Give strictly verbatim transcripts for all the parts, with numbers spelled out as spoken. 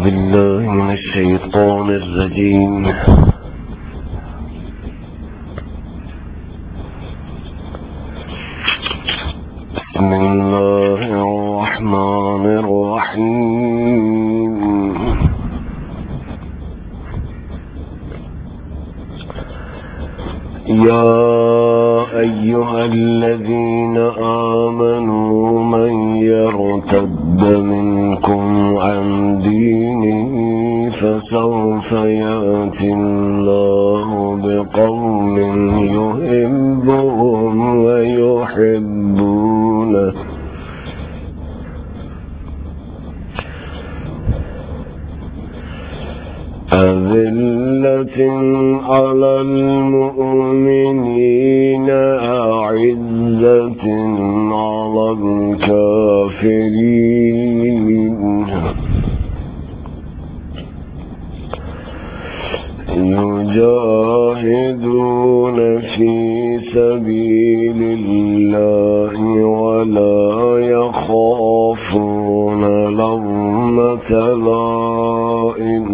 بالله من الشيطان الرجيم. بسم الله الرحمن الرحيم. يا أيها الذين آمنوا من يرتد منكم عن دينه فسوف يأتي الله بقوم يحبهم ويحبونه أذلة على المؤمنين أعزة على الكافرين يجاهدون في سبيل الله ولا يخافون لومة لائم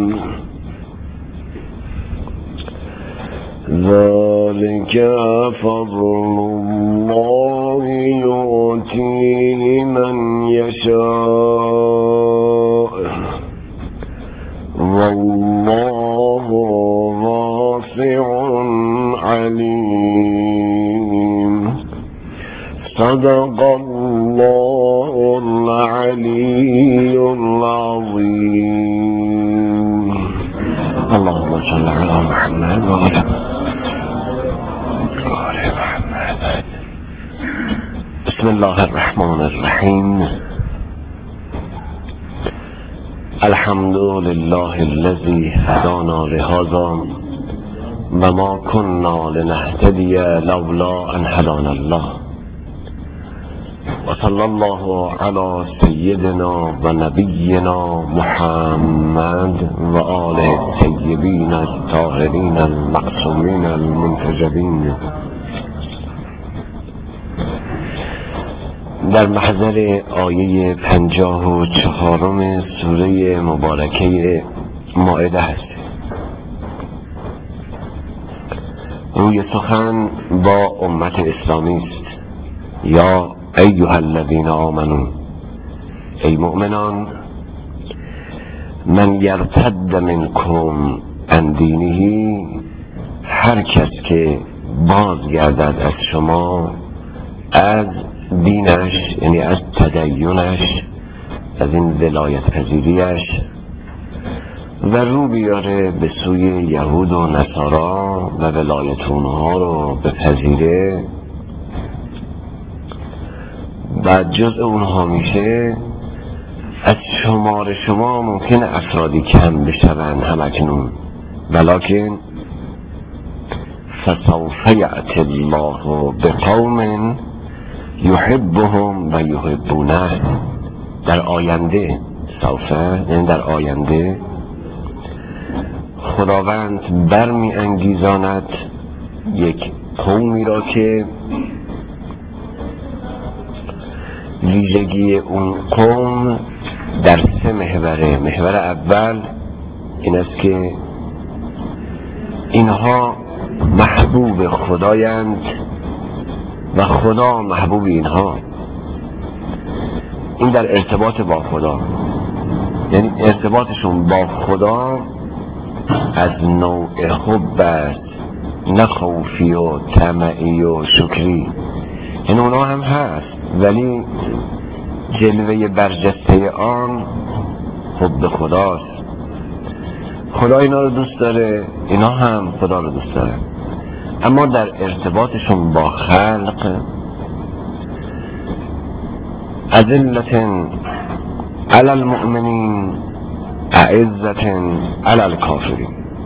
ذلك فضل الله يؤتيه من يشاء والله واسع عليم. صدق الله العلي العظيم. اللهم صل على محمد وعلى بسم الله الرحمن الرحيم. الحمد لله الذي هدانا لهذا وما كنا لنهتدي لولا أن هدانا الله وصلى الله على سيدنا ونبينا محمد وآله الطيبين الطاهرين المعصومين المنتجبين. در محضر آیه پنجاه و چهارم سوره مبارکه مائده هست. روی سخن با امت اسلامی است. یا ایها الذین آمنو، ای مؤمنان، من یرتد منکم عن دینه، هر کس که بازگردد از شما از دینش، یعنی از تدینش، از این ولایت پذیریش، و رو بیاره به سوی یهود و نصارا و ولایت اونها رو بپذیره و جزء اونها میشه، از شمار شما ممکن افرادی کم بشون همکنون، ولکن فسوف یأتی الله بقوم یحبهم و یحبونه. در آینده، سوفه یعنی در آینده، خداوند برمی انگیزاند یک قومی را که ویژگی اون قوم در سه محوره. محور اول این است که اینها محبوب خدایند و خدا محبوب اینها. این در ارتباط با خدا، یعنی ارتباطشون با خدا از نوع حب است، نه خوفی و طمعی و شکری. این اونا هم هست، ولی جلوه برجسته آن حب خداست. خدا اینا رو دوست داره، اینا هم خدا رو دوست داره. اما در ارتباطشون با خلق اذلة علی المؤمنین اعزة علی الکافرین.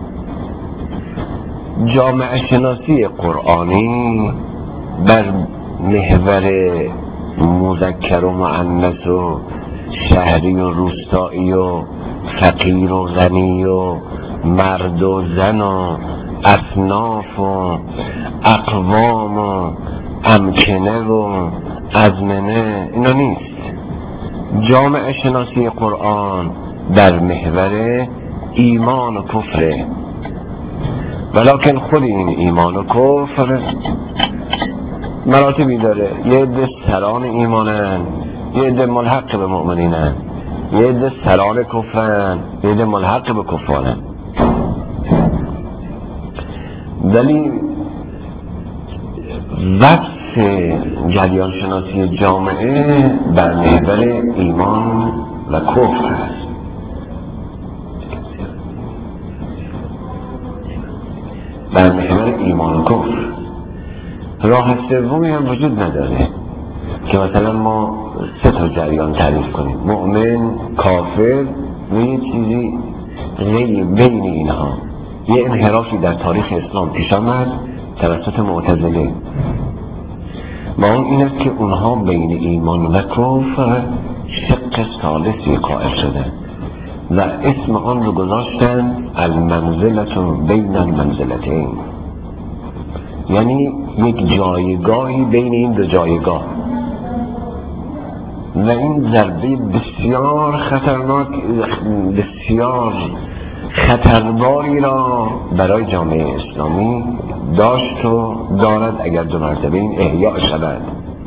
جامعه شناسی قرآنی بر محور مذکر و مؤنث و شهری و روستایی و فقیر و غنی و مرد و زن و اصناف و اقوام و امکنه و ازمنه اینا نیست. جامعه شناسی قرآن در محور ایمان و کفره، ولکن خود این ایمان و کفر مراتبی داره. یه عده سران ایمانن، یه عده ملحق به مؤمنینن، یه عده سران کفرن، یه عده ملحق به کفارن. ولی وقت جریان شناسی جامعه بر محور ایمان و کفر هست. بر محور ایمان و کفر راه سومی هم وجود نداره که مثلا ما سه تا جریان تعریف کنیم: مؤمن، کافر و یه چیزی بین اینها. یه انحرافی در تاریخ اسلام پیش آمد توسط معتزله، با اون این است که اونها بین ایمان و کفر شق ثالثی قائل شدن و اسم آن رو گذاشتن المنزلة بین المنزلتین، یعنی یک جایگاهی بین این دو جایگاه. و این ضربه بسیار خطرناک، بسیار خطرباری را برای جامعه اسلامی داشت و دارد اگر دو مرتبه این احیاء شود،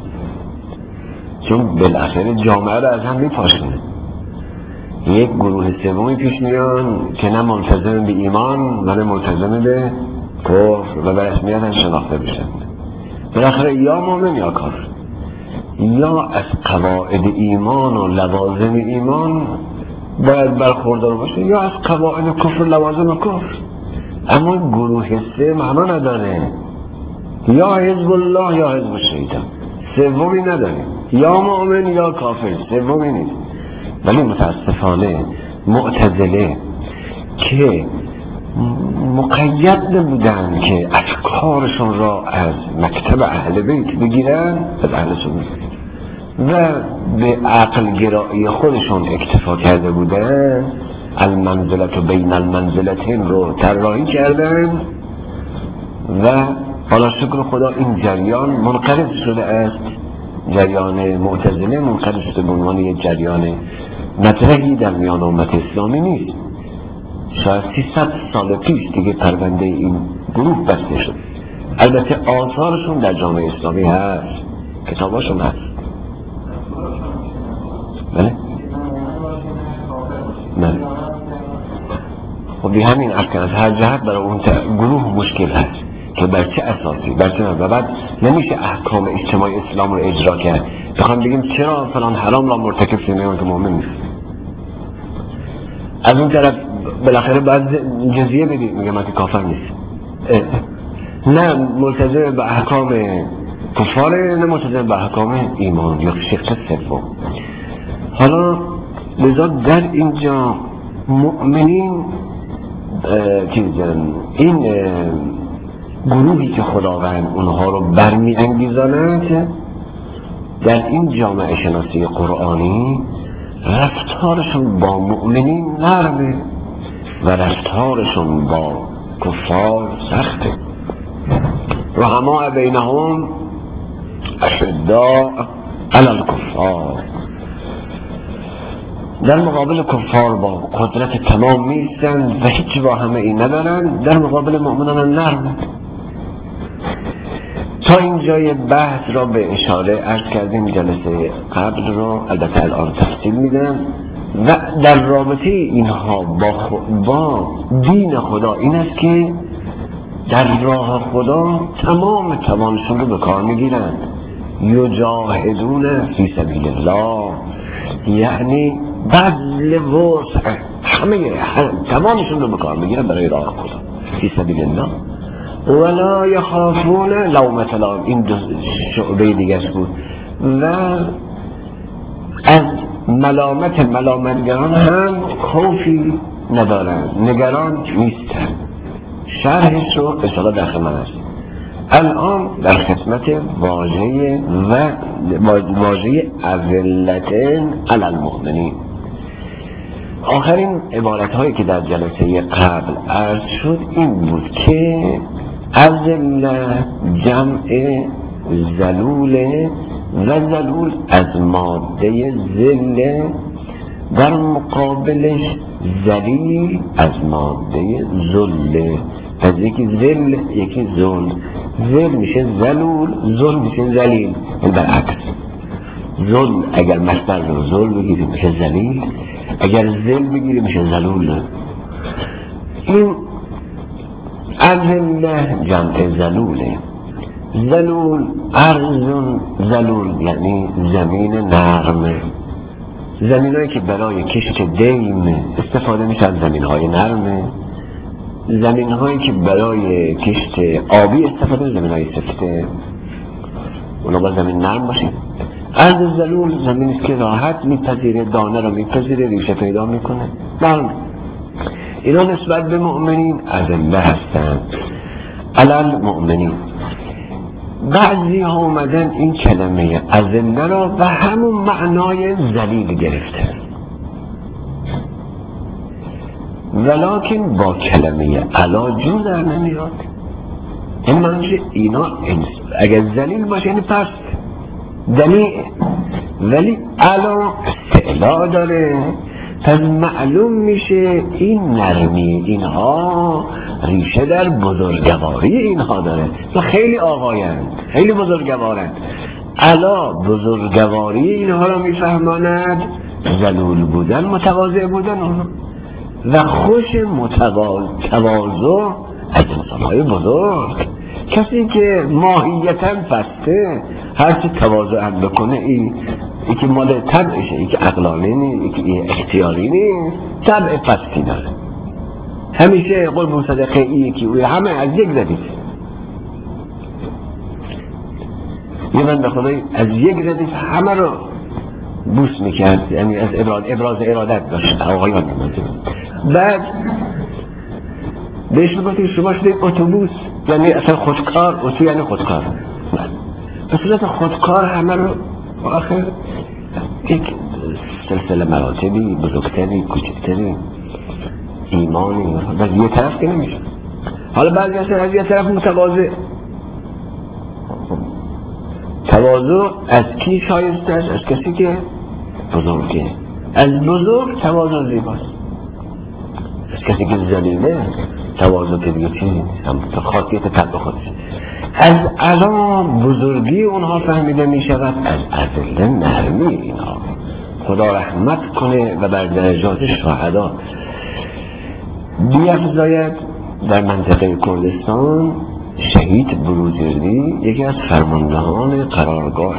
چون بالاخره جامعه را از هم میپاشونه. یک گروه سومی پیش میان که نه ملتزم به ایمان و نه ملتزم به کفر و به رسمیت هم شناخته بشن. بالاخره یا مؤمن یا کافر، یا از قواعد ایمان و لوازم ایمان باید برخوردار باشه، یا از قواعد کفر لوازم کفر. اما گروه سه معنا نداره، یا حزب الله یا حزب الشیطان، سومی نداره، یا مؤمن یا کافر، سومی نیست. ولی متاسفانه معتزله که مقید نبودن که افکارشون را از مکتب اهل بیت بگیرن، از اهل سنت، و به عقل گرایی خودشون اکتفا کرده بودن، المنزلت و بین المنزلتین رو طراحی کردن و حالا شکر خدا این جریان منقرض شده است. جریان معتزله منقرض شده به عنوان یک جریان مطرحی در میان امت اسلامی نیست. شاید سیصد سال پیش دیگه پرونده این گروه بسته شد. البته آثارشون در جامعه اسلامی هست، کتاباشون هست. بله؟ بله. خب بی همین ارکان از هر جهت برای اون گروه مشکل هست که بر چه اساسی، بر چه و بعد نمیشه احکام اجتماعی اسلام رو اجرا کرد. بخوام بگیم چرا فلان حرام را مرتکب شده که مؤمن نیست. از اون طرف بالاخره بعد جزیه بدید میگه من که کافر نیست. نه ملتزم به احکام کفاره، نه ملتزم به احکام ایمان یا شق سوم. حالا لذا در اینجا مؤمنین چیزن این گروهی که خداوند اونها رو برمی انگیزاند در این جامعه شناسی قرآنی رفتارشون با مؤمنین نرمه و رفتارشون با کفار سخته. رحماء بینهم اشداء علی الکفار، در مقابل کفار با قدرت تمام میستند و هیچ با همه این ندارن، در مقابل مؤمنان نرم. تا اینجای بحث را به اشاره عرض کردیم جلسه قبل رو، البته الان تفصیل میدم. و در رابطه اینها با, با دین خدا این است که در راه خدا تمام توانشون رو به کار میگیرند. یجاهدون فی سبیل الله، یعنی بذل وسع، همه توانشون رو به کار میگیرن برای راه خدا فی سبیل الله. ولا یخافون لومة لائم، این دو شعبه دیگه بود. و از ملامت ملامتگران هم خوفی ندارن، نگران نیستن. شرحش رو به صلاح در خدمت است. الان در خدمت واژه و واژه اذلتن علی المؤمنین. آخرین عبارت هایی که در جلسه قبل عرض شد این بود که اذله جمع ذلول و ذلول از ماده ذله در مقابلش ذلیل از ماده ذله، از یکی ذل یکی ذل. ذل میشه ذلول، ذل میشه ذلیل، این برعکس. ذل اگر مصدر رو ذل بگیریم میشه ذلیل، اگر ذل بگیریم میشه ذلول. این اذله جمع ذلوله. ذلول ارض ذلول یعنی زمین نرم. زمین هایی که برای کشت دیم استفاده میشن زمین های نرمه. زمین هایی که برای کشت آبی استفاده میشن زمین های سفته، اونا با زمین نرم باشه. ارض ذلول زمینی است که راحت میپذیره، دانه رو میپذیره، ریشه پیدا میکنه. نرم. اینا نسبت به مؤمنین اذله هستند. علل مؤمنین. بعضی ها اومدن این کلمه اذله را و همون معنای ذلیل گرفتن، ولکن با کلمه علا جور در نمیاد. این معنی اینا اگر ذلیل باشه یعنی پست دلیل، ولی علا استعلا داره، پس معلوم میشه این نرمی اینها ریشه در بزرگواری اینها داره و خیلی آقایند، خیلی بزرگوارند. علا بزرگواری اینها را میفهماند، ذلول بودن متواضع بودن اونها و خوش متواضع از انسانهای بزرگ. کسی که ماهیتا پسته هرچی تواضع هم بکنه این ای که مال طبعشه، ای که عقلانی نیست، ای که اختیاری نیست، طبع پستی داره. همیشه قول مصدقه ای که همه از یک زدید، یه من به خدای از یک زدید همه رو بوس میکرد، یعنی از ابراز, ابراز ارادت داشت آقایان. بعد بهش میگفتید شما شدید اتوبوس، یعنی اصلا خودکار، اتو یعنی خودکار، به صورت خودکار همه رو آخر یک سلسله مراتبی بزرگتری کوچکتری ایمانی از یه طرف که نمیشه. حالا بعضی اصلا از یه طرف متواضع. تواضع از کی شایسته است؟ از کسی که بزرگه. از بزرگ تواضع زیباست. از کسی که ذلیله تواضع که دیگه چیزی نیست، هم خاصیت طبع خودش. از علا بزرگی اونها فهمیده می شود، از اذله نرمی اینها. خدا رحمت کنه و بر درجات شهدا بیفزاید. در منطقه کردستان شهید بروجردی یکی از فرماندهان قرارگاه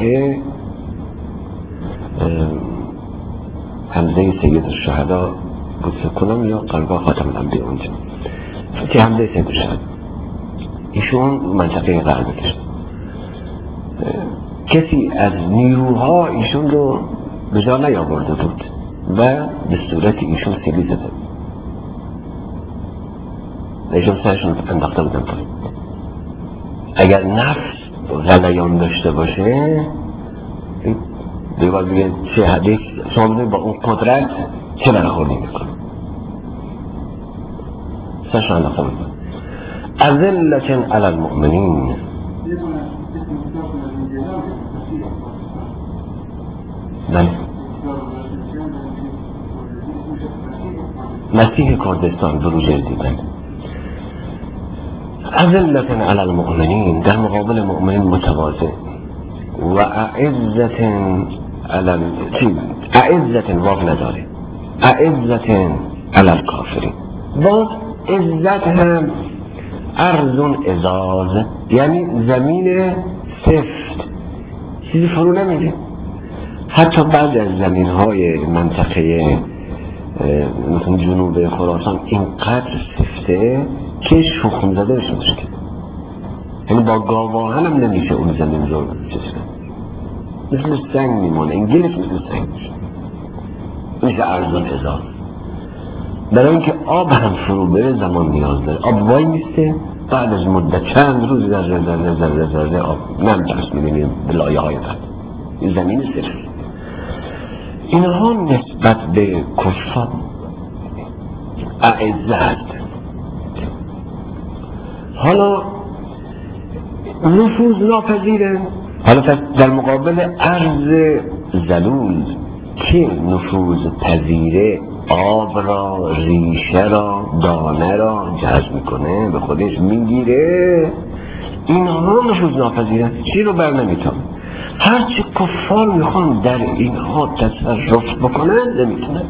حمزه سید الشهدا بود فکر کنم، یا قرارگاه خاتم الانبیا اونجا که حمزه سید الشهدا، ایشون منطقه غربش. کسی از نیروها ایشون رو به جا نیاورده بود و به صورت ایشون سیلی زده بود. ایشون سرشون انداخته بودن پایین. اگر نفس غلیان داشته باشه دیگه دیگه چه حدیث شما با اون قدرت چه برخوردی میکنه. سرشون انداخته بودن. اذلة علی المؤمنین. بله مسیح کردستان بروجردی. بله اذلة علی المؤمنین، در مقابل مؤمنین متواضع. و اعزة علی چی؟ اعزة واقع نداره، اعزة علی الکافرین. باز عزت هم ارض ازاز یعنی زمین سفت، چیزی فرو نمیده. حتی بعد از زمین های منطقه مثلا جنوب خراسان اینقدر سفته که شخم زده بشه مشکل، یعنی با گاواهن هم نمیشه اون زمین رو چیزه، مثل سنگ میمونه، این گلش مثل سنگ میشه، میشه ارض ازاز. برای اینکه آب هم فرو بره زمان نیاز داره. آب وای میسته، بعد از مدت چند روز ذره ذره ذره ذره آب نم درست میبینیم به لایه های بعد. این زمین صرف. اینها نسبت به کفار اعزه هست. حالا نفوذ ناپذیره. حالا در مقابل ارض ذلول که نفوذ پذیره آب را، ریشه را، دانه را جذب میکنه، به خودش میگیره، اینها نفوذ ناپذیرن، چی رو بر نمیتونه. هرچی کفار میخوان در اینها تصرف بکنن نمیتونن.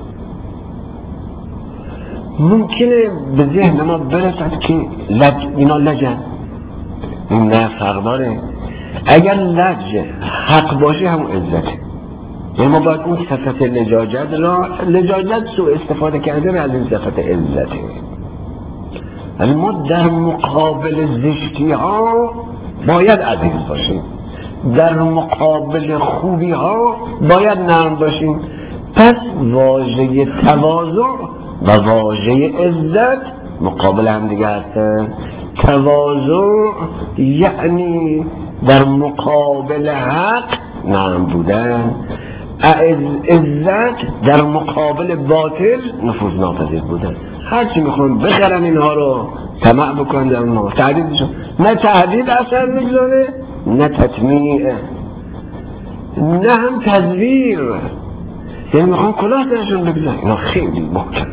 ممکنه به ذهن ما برسد که لج... اینا لجن، این نه فرق داره. اگر لج حق باشه همون عزته، یعنی ما باید اون صفت لجاجت را، لجاجت سو استفاده کرده از این صفت عزته، ولی ما در مقابل زشتی ها باید عزیز باشیم، در مقابل خوبی ها باید نرم باشیم. پس واژه تواضع و واژه عزت مقابل هم دیگه هستن. تواضع یعنی در مقابل حق نرم بودن، عزت در مقابل باطل نفوذ ناپذیر بودن. هرچی میخوان بخرن اینها رو، طمع بکنن در اونها، تهدیدشون، نه تهدید اثر میگذاره، نه تطمیع، نه هم تزویر، یعنی میخوان کلاه درشون بگذارن. اینا خیلی محکم،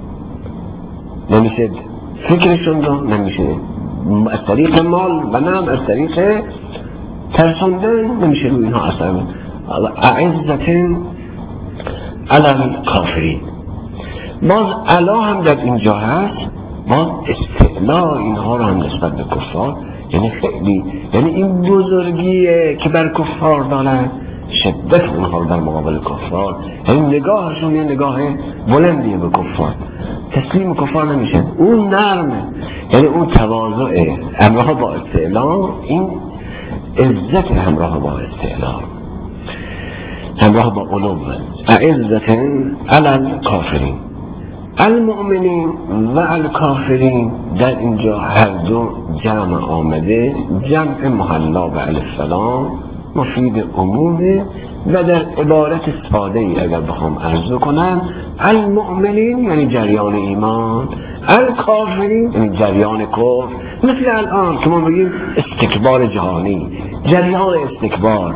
نمیشه فکرشون رو، نمیشه از طریق مال و نه هم از طریق ترساندن نمیشه روی اینها اثر. اعزتن علی الکافرین، باز علا هم در اینجا هست، باز استعلا اینها رو هم نسبت به کفار، یعنی خیلی، یعنی این بزرگیه که بر کفار دارن، شدت اونها رو در مقابل کفار، یعنی نگاهشون یه نگاه بلندیه به کفار، تسلیم کفار نمیشن، اون نرمه، یعنی اون تواضعه همراه با استعلا، این عزت همراه با استعلا، همراه با علو. اعزتن علی الکافرین، المؤمنین و الکافرین در اینجا هر دو جمع آمده، جمع محلا و السلام مفید عمومه و در عبارت ساده ای اگر بخوام عرض کنم، المؤمنین یعنی جریان ایمان، الکافرین یعنی جریان کفر. مثل الان که ما بگیم استکبار جهانی، جریان استکبار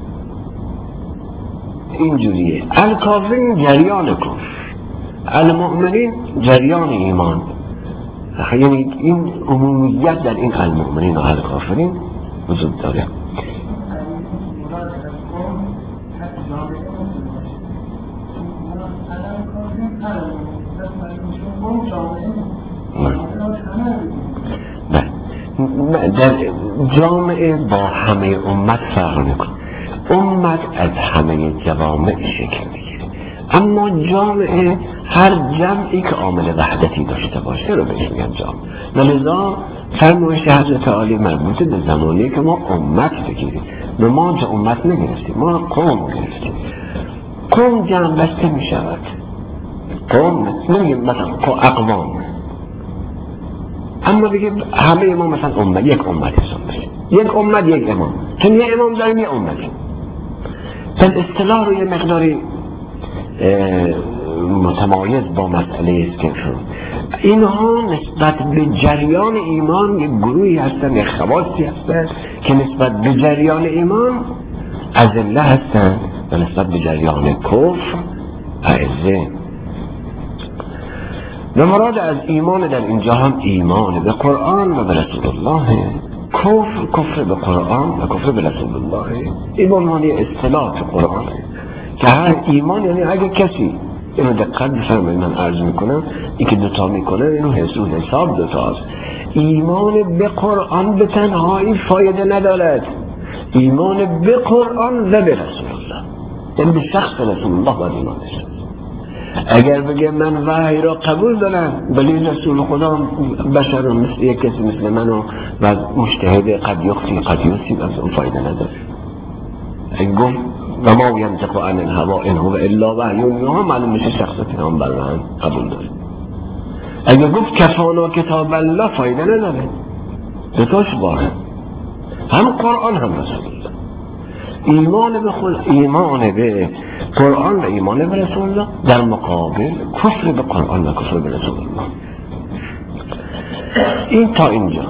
اینجوریه. الکافرین جریان کفر، المؤمنین جریان ایمان، یعنی این عمومیت در این المؤمنین و الکافرین وجود داره. در جامعه با همه امت فرق میکنه، امت از همه جوامع شکل میگیره، اما جامعه هر جمعی که عامل وحدتی داشته باشه رو بهش میگن جامعه. لذا فرمایش حضرت عالی مربوط به زمانی که ما امت بگیریم، به ما جا امت نگرفتیم، ما قوم گرفتیم. قوم جمع بسته میشود، قوم نمیگیم مثلا اقوام، اما دیگه همه ما مثلا امت، یک امت حساب بشیم، یک امت یک امام، چون یک امام داریم یک امتی. پس اصطلاح رو یه مقداری متمایز با مسئله است که اینها نسبت به جریان ایمان یک گروهی هستن، یک خواصی هستن که نسبت به جریان ایمان اذله هستن و نسبت به جریان کفر اعزه. و مراد از ایمان در اینجا هم ایمان به قرآن و به رسول الله، کفر کفر به قرآن و کفر به رسول الله. این عنوانی اصطلاح قرآنه که هر ایمان، یعنی اگه کسی اینو دقت بفرمایید، من عرض میکنم این که دوتا میکنه اینو حساب حساب دوتاست. ایمان به قرآن به تنهایی فایده ندارد، ایمان به قرآن و به رسول الله، یعنی به شخص رسول الله باید ایمان داشته. اگر بگه من وحی را قبول دارم ولی رسول خدا بشر مثل یک کسی مثل منو و مجتهد قد یخطی قد یصیب، از اون فایده نداره. اگه گفت و ما ینطق عن الهوا ان هو الا وحی یوحی، معلوم میشه شخص پیامبر را قبول داره. اگه گفت کفانا کتاب الله، فایده نداره، دوتاش باره، هم قرآن هم رسول الله. ایمان به خود، ایمان به قرآن و ایمان به رسول الله در مقابل کفر به قرآن و کفر به رسول الله. این تا اینجا.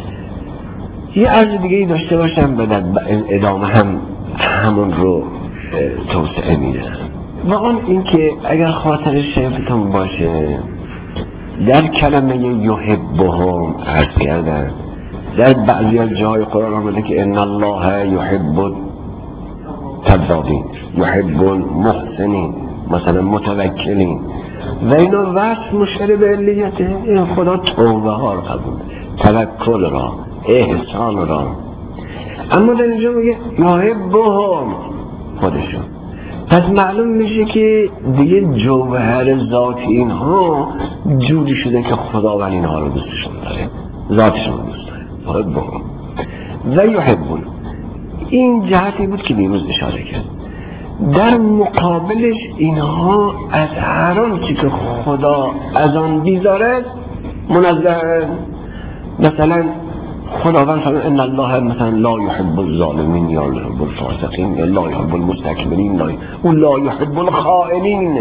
یه عرض دیگه ای داشته باشم و در ادامه هم همون رو توسعه میدن. و اون اینکه اگر خاطر شیفتون باشه در کلمه یحبهم عرض کردن در بعضی از جای قرآن آمده که ان الله یحب التوابین یحب المحسنین مثلا متوکلین و اینا وصف مشعر به علیته. این خدا توبه ها رو قبول توکل را احسان را. اما در اینجا میگه یحبهم خودشون. پس معلوم میشه که دیگه جوهر ذات اینها جوری شده که خداوند اینها رو دوستشون داره ذاتشون رو دوست داره یحبهم و یحبون. این جهتی بود که دیروز اشاره کرد. در مقابلش اینها از هر آنچه که خدا از آن بیزاره منزه. مثلا خداوند فرمود ان الله مثلا لا يحب الظالمین یا لا يحب الفاسقین یا لا يحب المستكبرین و لا يحب الخائنین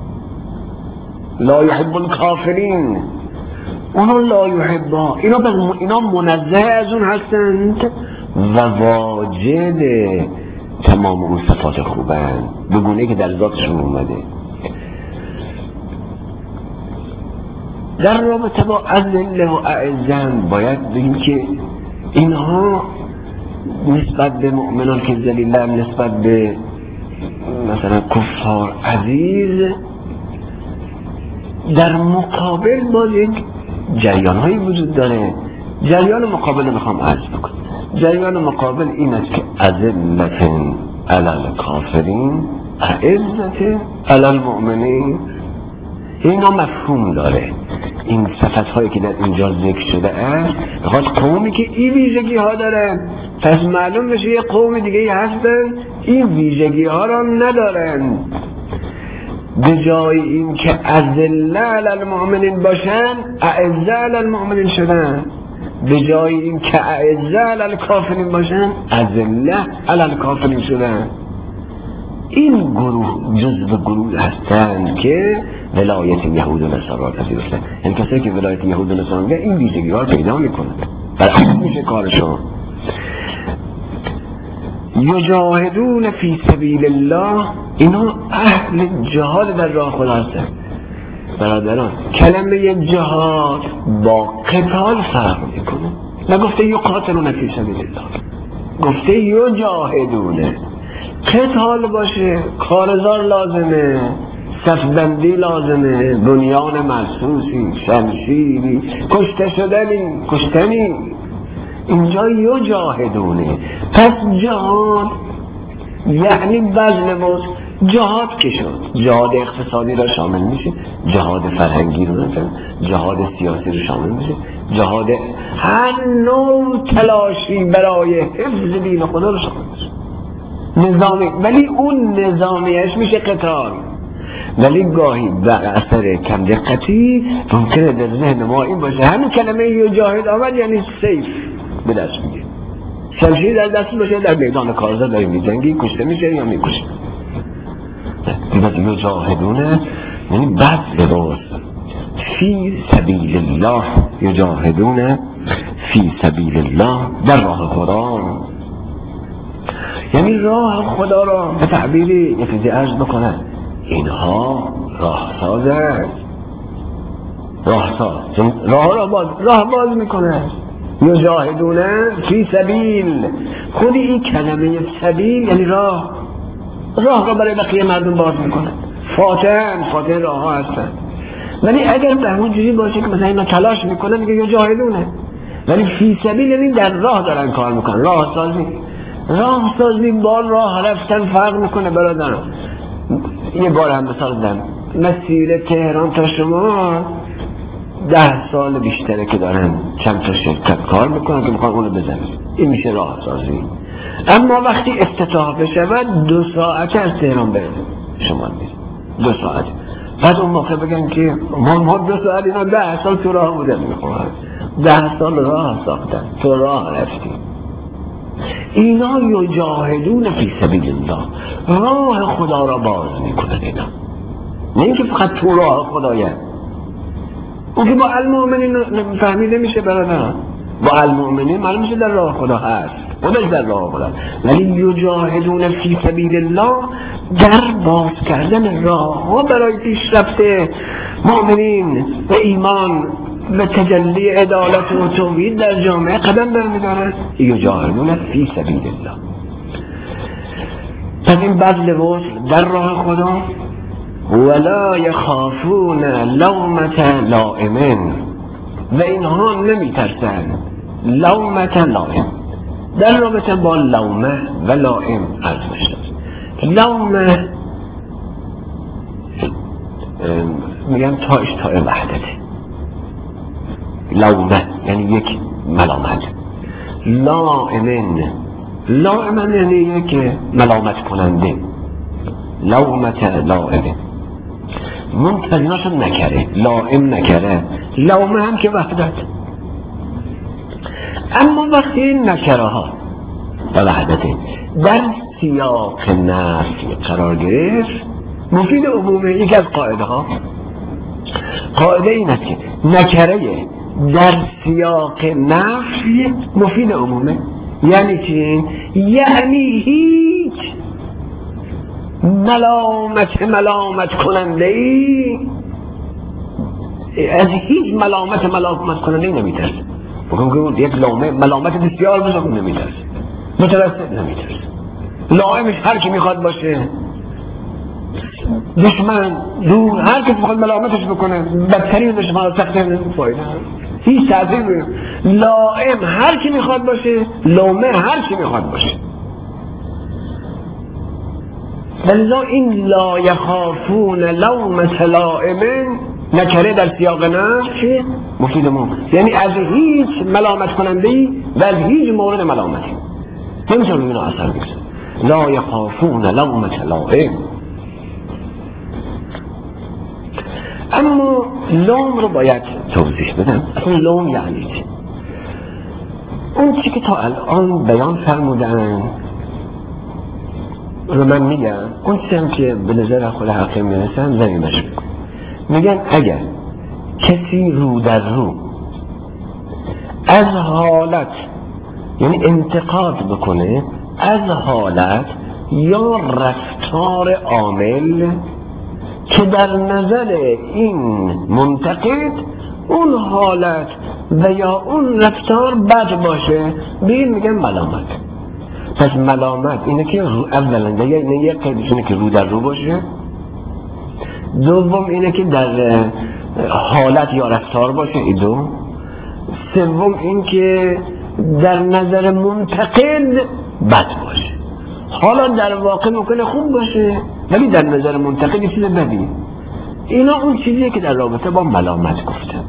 لا يحب الکافرین. اونا لا يحب اینا اینا منزه از اون هستند و واجد تمام اون صفات خوبن بگونه که در ذاتشون اومده. در رابطه با اذله و اعزن باید بگیم که اینها نسبت به مؤمنان که ذلیلن نسبت به مثلا کفار عزیز در مقابل باز یک جریان هایی وجود داره. جریان مقابل میخوام عرض بکنم. جریان مقابل این است که اذلة علی الکافرین اعزة علی المؤمنین. اینا مفهوم داره. این صفت هایی که در اینجا ذکر شده است خواست قومی که این ویژگی ها دارن پس معلوم بشه یه قوم دیگه هستن این ویژگی ها را ندارن. به جای این که اذلة علی المؤمنین باشن اعزة علی المؤمنین شدن. به جای این که اعزة علی الکافرین باشن اذلة علی الکافرین شدن. این گروه جزو گروه هستند که ولایت یهود و نصارا پذیرفتن. این کسایی که ولایت یهود و نصارا میگن این ویژگی ها پیدا میکنن برای میشه کارشون. یجاهدون فی سبیل الله اینا اهل جهاد در راه خدا هستن. برادران کلمه جهاد با قتال فرق میکنه. نگفته یقاتلون فی سبیل الله گفته یجاهدونه. قتال باشه کارزار لازمه صفبندی لازمه بنیان مرصوصی شمشیری کشته شدنی کشتنی. اینجا یجاهدونه. پس جهاد یعنی بذل وسع. جهاد که شد جهاد اقتصادی را شامل میشه جهاد فرهنگی رو نفهم جهاد سیاسی رو شامل میشه جهاد هر نوع تلاشی برای حفظ دین خدا رو شامل میشه نظامی. ولی اون نظامیش میشه قتال. ولی گاهی در اثر کم دقتی ممکنه در ذهن ما این باشه همین کلمه یجاهد آمد یعنی سیف به دست میگه شمشیر در دست باشه در میدان کارزار داریم میجنگی کشته میشه یا میکشه. دیگه یجاهدونه یعنی بذل وسع فی سبیل الله. یجاهدونه فی سبیل الله در راه خدا یعنی راه خدا را به تعبیری یه چیزی عرض بکنن اینها راه سازن راه ساز راه را باز راه باز میکنن. یجاهدونه فی سبیل خودی این کلمه سبیل یعنی راه راه را برای بقیه مردم باز میکنن. فاتحن فاتح راه ها هستن. ولی اگر به همون جوری باشه که مثلا اینا تلاش میکنن میگه یجاهدونه ولی فی سبیل یعنی در راه دارن کار میکنن. راه سازی راه سازی با راه رفتن فرق میکنه برادران. یه بار هم مثال زدم مسیر تهران تا شما ده سال بیشتره که دارن چند تا شرکت کار میکنن که میخوان اونو بزنن. این میشه راه سازی. اما وقتی افتتاح بشود دو ساعت از تهران به شما میرید دو ساعت. بعد اون موقع بگن که ما ما دو ساعت اینا ده سال تو راه بودن میخوان ده سال راه ساختن تو راه رفتیم. اینا یجاهدون فی سبیل الله راه خدا را باز میکنن. اینا نه اینکه فقط تو راه خدایه. اون که با المؤمنین فهمیده میشه برادران با المؤمنین معلوم میشه در راه خدا هست خودش در راه خدا، ولی یجاهدون فی سبیل الله در باز کردن راه ها برای پیشرفت مؤمنین و ایمان و تجلی عدالت و توحید در جامعه قدم برمی‌دارند. یجاهدون فی سبیل الله. پس این بذل وسع در راه خدا، ولا یخافون لومة لائم، و اینها نمیترسند لومة لائم. در رابطه با لومه و لائم عرض بشد. لومه میگن تاش تای وحدته، لومه یعنی یک ملامت. لائمن لائمن یعنی یک ملامت کننده. لومة لائم منتظرنا شد نکره، لائم نکره، لومه هم که وحدت. اما وقتی این نکره ها و وحدته در سیاق نفی قرار گرفت، مفید عمومه. یک از قاعده ها قاعده این است که نکره در سیاق نفی مفید عمومه. یعنی چی؟ یعنی هیچ ملامت ملامت کننده ای از هیچ ملامت ملامت کننده ای نمیترسه. بکنم که یک لامه ملامت بسیار بزرگ نمیترسه، مترسه نمیترسه. لائمش هر کی میخواد باشه، دشمن دور هر کس میخواد ملامتش بکنه، بدترین دشمن سخته فایده هیچ تأثیر میده. لائم هر کی میخواد باشه، لومه هر کی میخواد باشه. ولذا این لا یخافون لومة لائم نکره در سیاق نفی مفیدمون، یعنی از هیچ ملامت کننده ای و از هیچ مورد ملامتی نمیتونه روی اینا اثر بگذاره. لا یخافون لومة لائم. اما لوم رو باید توضیح بدم. اصلا لوم یعنی چی؟ اون چی که تا الان بیان فرمودن رو من میگم، اون چی هم که به نظر خود حقیقی میرسن زمیمش میگم. میگن اگر کسی رو در رو از حالت، یعنی انتقاد بکنه از حالت یا رفتار عامل که در نظر این منتقد اون حالت و یا اون رفتار بد باشه، به این میگن ملامت. پس ملامت اینه که اولا اینه یک قیدش اینه که رو در رو باشه، دوم اینه که در حالت یا رفتار باشه، ای دو، سوم این که در نظر منتقد بد باشه. حالا در واقع ممکنه خوب باشه ولی در نظر منتقد یه چیز بدی. اینا اون چیزیه که در رابطه با ملامت گفتن.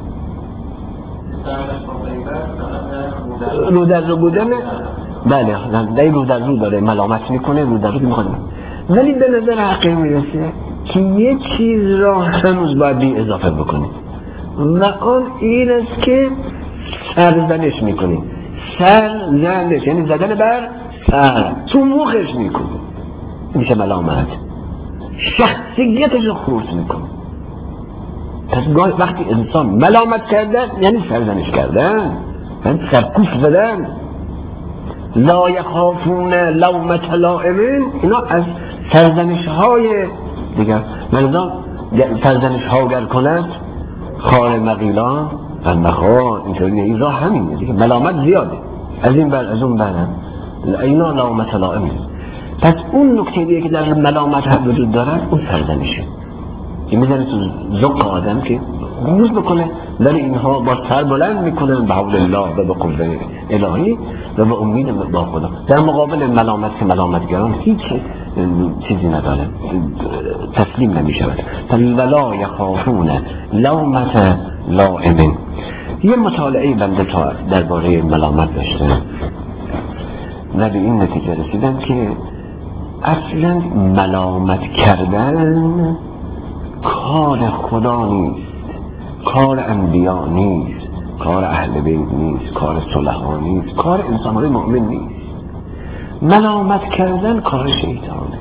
رو در رو بودن، بله در رو در رو داره ملامت میکنه، رو در رو میخواد، ولی به نظر حقیقی میرسه که یه چیز را هنوز باید بی اضافه بکنی و آن این است که سرزنش میکنی. سرزنش یعنی زدن بر سر، تو مخش میکنی، میشه ملامت. شخصیتش رو خورد میکنی. پس وقتی انسان ملامت کردن یعنی سرزنش کردن، یعنی سرکوف زدن. لا یخافون لومة لائم، اینا از سرزنش های دیگر. مردم سرزنش ها گر کند خار مغیلان و مخار، اینطوری این راه همینه دیگه. ملامت زیاده، از این بر از اون برم، اینا لومة لائم. پس اون نکته دیگه که در ملامت هم وجود دارد اون سرزنشه که میزنه تو ذوق آدم که گوش بکنه، ولی اینها با سر بلند میکنن به حول الله و به قوه الهی و به امید با خدا. در مقابل ملامت که ملامتگران هیچ چیزی ندارن، تسلیم نمیشود. ولا یخافون لومة لائم. یه مطالعه بنده تا درباره ملامت داشته و به این نتیجه رسیدم که اصلا ملامت کردن کار خدا نیست، کار انبیا نیست، کار اهل بیت نیست، کار صلحا نیست، کار انسان‌های مؤمن نیست. ملامت کردن کار شیطانه.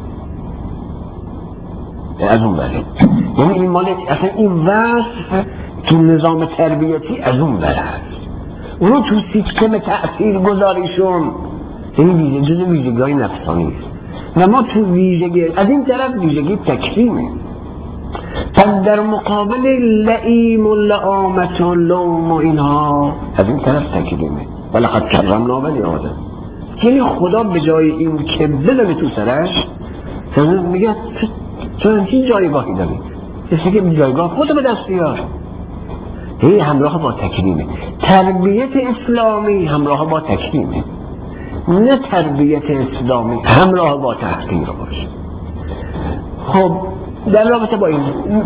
از اون بره، یعنی این مال اصلا این وصف تو نظام تربیتی از اون بره هست. اونو تو سیستم تأثیر گذاریشون این ویژه جز ویژگی‌های نفسانی است و ما تو ویژگی از این طرف ویژگی تکریمه. پس در مقابل لئیم و لعامت و لوم و اینها از این طرف تکریمه. ولقد کرمنا بنی آدم. یعنی خدا به جای این که بزنه تو سرش میگه تو همچین جایگاهی داری، کسی که جایگاه خودت به دست بیار. هی همراه با تکریمه. تربیت اسلامی همراه با تکریمه، نه تربیت اسلامی همراه با تحقیر باشه. خب در رابطه با این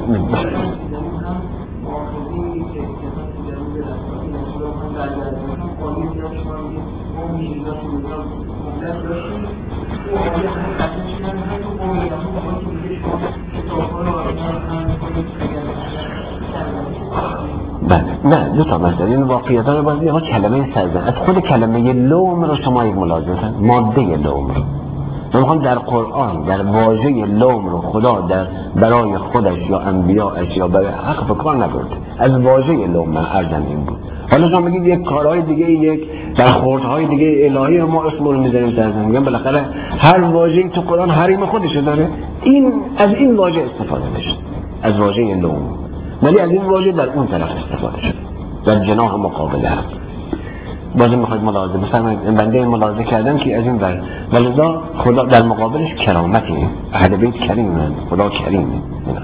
بله نه دو تا مسئله. این واقعیت ها باید یه کلمه سرزن از خود کلمه لوم رو شما یک ملاحظه ماده لوم رو من میخوام در قرآن در واژه لوم رو خدا در برای خودش یا انبیاءش یا برای حق بکار نبرد. از واژه لوم من ارزم این بود. حالا شما بگید یک کارهای دیگه یک برخوردهای دیگه الهی ما اسم رو میذاریم سرزن. میگم بالاخره هر واژه‌ای تو قرآن حریم خودش داره. این از این واژه استفاده میشه از واژه لوم، ولی از این واژه در اون طرف استفاده شده در جناح مقابل هم. بازم میخواید ملاحظه بفرمایید بنده ملاحظه کردم که از این ور ولذا خدا در مقابلش کرامتی اهل بیت کریمن، خدا کریمه.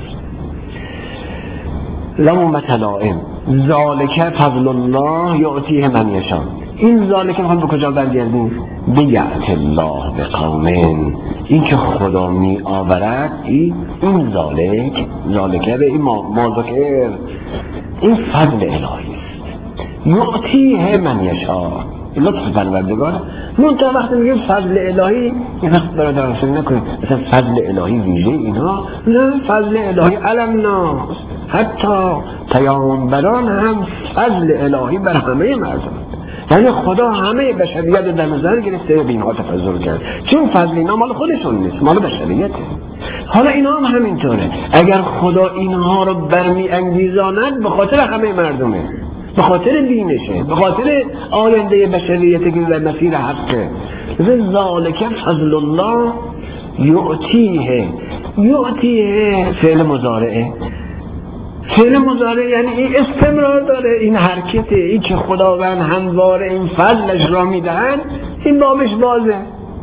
لومة لائم ذالک فضل الله یعطیه من یشاء. این ذالک میخوام به کجا برگردیم؟ بیعت الله به قوم. این که خدا می آورد این این ذالک ذالکه به این مازکر این فضل الهی است. یعطیه من یشاء لطف پروردگار. منتها وقتی میگیم فضل الهی این وقت برادران فکر نکنید مثلا فضل الهی ویژه اینا، نه، فضل الهی علی الناس. حتی پیامبران هم فضل الهی بر همه مردم، یعنی خدا همه بشریت رو در نظر گرفته به اینها تفضل کرد، چون فضل اینا مال خودشون نیست، مال بشریته. حالا اینا هم همینطوره. اگر خدا اینها رو برمی انگیزاند به خاطر همه مردمه، به خاطر دینشه، به خاطر آینده بشریتی که در مسیر حقه. ذالک فضل الله یعطیه. یعطیه فعل مضارعه. فعل مضارع یعنی این استمرار داره، این حرکته، این که خداوند همواره این فضلش را میدهن، این بابش بازه.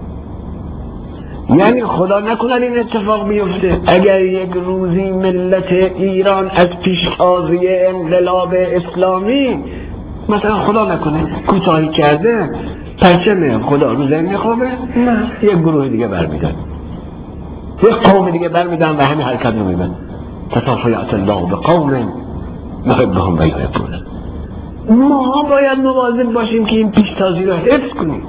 یعنی خدا نکنن این اتفاق بیفته. اگر یک روزی ملت ایران از پیشتازی انقلاب اسلامی مثلا خدا نکنه کوتاهی کرده، پرچم خدا رو زمین میخوابه، نه، یک گروه دیگه برمیدن، یک قوم دیگه برمیدن و همین حرکت رو میبن. فسوف یأتی الله بقوم یحبهم و یحبونه. ما باید مواظب باشیم که این پیشتازی رو حفظ کنیم.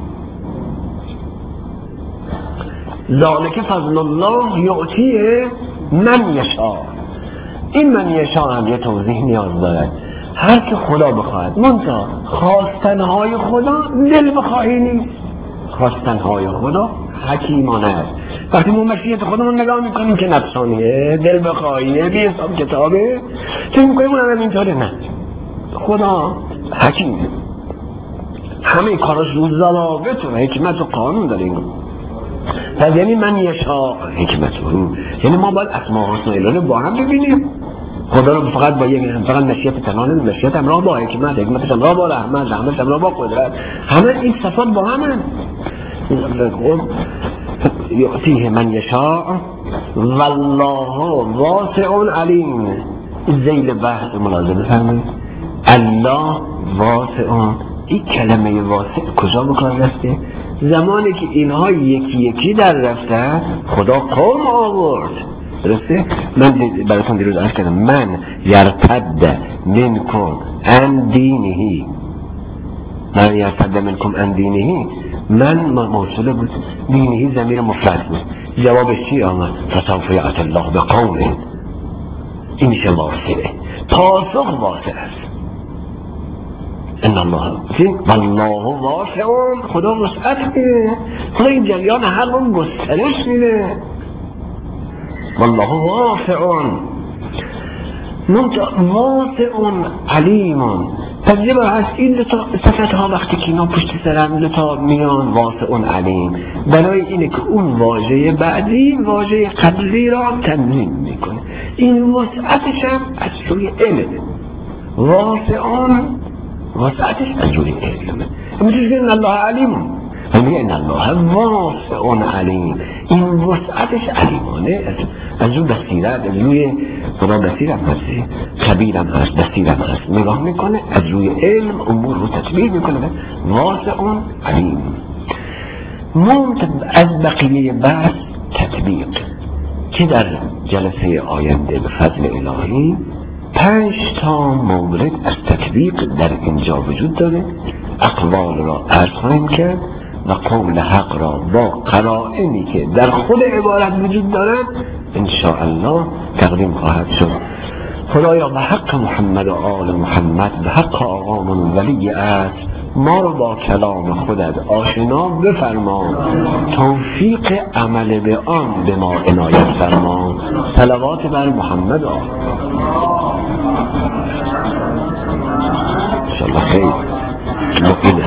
ذالک فضل الله یعطیه من یشاء. این من یشاء هم یه توضیح نیاز دارد. هر که خدا بخواهد، منتها خواستنهای خدا دل بخواهی نیست، خواستنهای خدا حکیمانه است. وقتی ما مشیت خودمون نگاه میکنیم که نفسانیه، دل بخواهیه، بی حساب کتابه، چه میکنیم اونم اینطوره؟ نه، خدا حکیمه، همه کاراش رو ضوابط و حکمت و قانون داره. این پس یعنی من یشاء حکمت رو، یعنی ما باید اسماء الحسنا رو با هم ببینیم. خدا رو فقط با یک فقط مشیت تنانه، مشیت همراه با حکمت، حکمتش همراه با رحمت، رحمتش همراه با قدرت، همه این صفات با همه. یعطیه من یشاء والله واسع علیم. ذیل بحث ملاحظه بفرمایید. الله واسع، این کلمه واسع کجا بکار رفته؟ زمانی که اینها یکی یکی در رفتن خدا قوم آورد. درسته؟ من براتون دیروز عرض کردم من یرتد منکم عن دینه، من یرتد منکم عن دینه، من موصوله بود، دینهی ضمیر مفرد بود. جوابش چی آمد؟ فسوف یأتی الله بقوم. این میشه واسعه، پاسخ واسع است. ان الله والله واسع، خدا وسعت میده، خدا این جریان هر اون گسترش میده. والله واسع واسع علیم. پس یه بار هست این دو تا صفت ها وقتی که اینا پشت سرم دو تا میان واسعون علیم، برای اینه که اون واژه بعدی واژه قبلی را تنظیم میکنه. این وسعتش هم از روی علمه، واسعون وسعتش از روی علمه. میتونی که ان الله علیم، میگه ان الله واسعون علیم، این وسعتش علیمانه، از روی بصیرت، از روی خدا بصیرم هست، خبیرم هست، بصیرم هست، نگاه میکنه از روی علم امور رو تطبیق میکنه. واسعون علیم. ممت از بقیه بحث تطبیق که در جلسه آینده به فضل الهی پنج تا مورد از تطبیق در اینجا وجود داره. اقوال را عرض خواهیم کرد و قول حق را با قرائنی که در خود عبارت وجود دارد انشاءالله تقدیم خواهد شد. خدایا به حق محمد و آل محمد، به حق آقامون ولی است، ما رو با کلام خودت آشنا بفرما، توفیق عمل به آن به ما عنایت فرما. صلوات بر محمد آل. انشاءالله خیر مقیده.